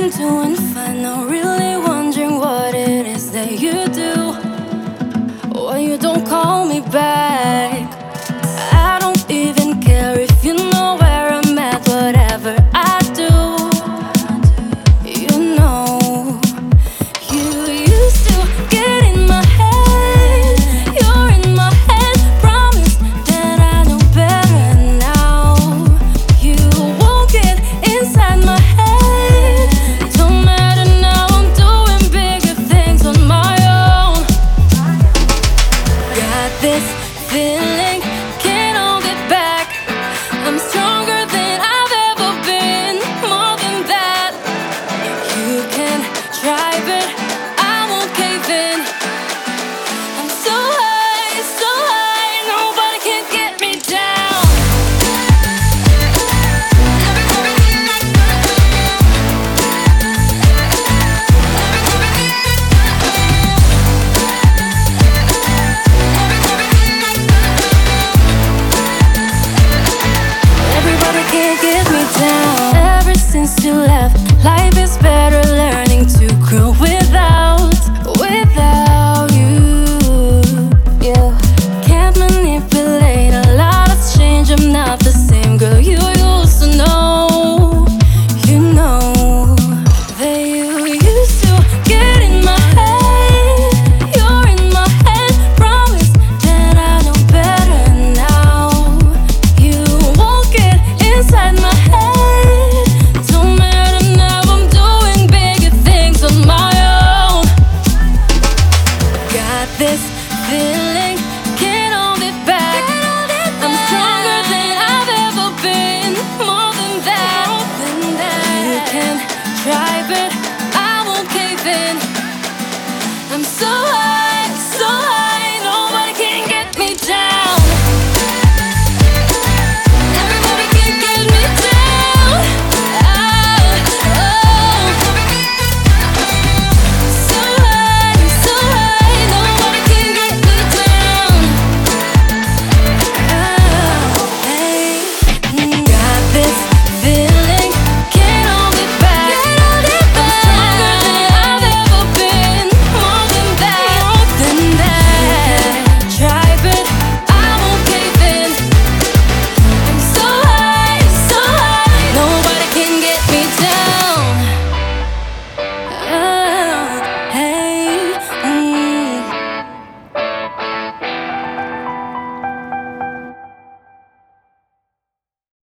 trying to find, not really wondering what it is that you do when you don't call me back. I don't even care if you know where I'm at, whatever I do. You know, you used to get in my head. You're in my head, promise that I know better now. You won't get inside my head. Don't matter now, I'm doing bigger things on my own. Got this feeling, can't hold it back. I'm stronger than I've ever been, more than that. You can try, but I won't cave in. I'm so high, nobody can get me down. Everybody can't get me down. Ever since you left, life is better learning to grow without you. Yeah, can't manipulate, a lot has changed. I'm not the same girl you used to know. You know that you used to get in my head. You're in my head, promise that I know better now. You won't get inside my head. Don't matter now, I'm doing bigger things on my own. Got this feeling, can't hold it back. I'm stronger than I've ever been, more than that. You can try,